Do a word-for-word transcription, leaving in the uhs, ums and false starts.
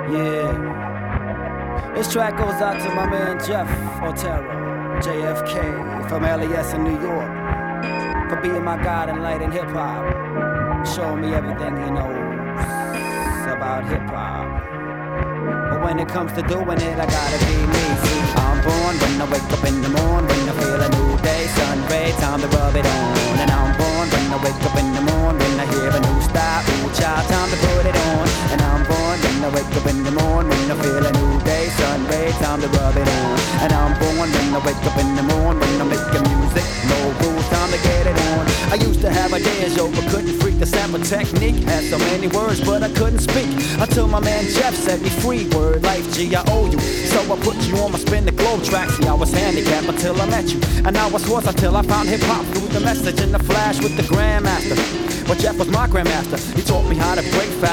Yeah. This track goes out to my man Jeff Otero, J F K, from L E S in New York, for being my guide and light in hip hop, showing me everything he knows about hip hop. But when it comes to doing it, I gotta be me. See, I'm born when I wake up in the morning, when I feel a new day, sun ray, time to rub it on. And I'm born when I wake up in the morning, when I hear a new style, ooh child, time to put it on. And I'm born when I wake up in the morning, when I feel a new day, sun ray, time to rub it on. And I'm born when I wake up in the morning, when I'm making music, no rules, time to get it on. I used to have ideas, yo, but couldn't freak the sample technique. Had so many words, but I couldn't speak until my man Jeff set me free. Word life, G, I owe you. So I put you on my spin the globe track. See, I was handicapped until I met you, and I was horse until I found hip hop through the message in the flash with the grandmaster. But Jeff was my grandmaster. He taught me how to break fast.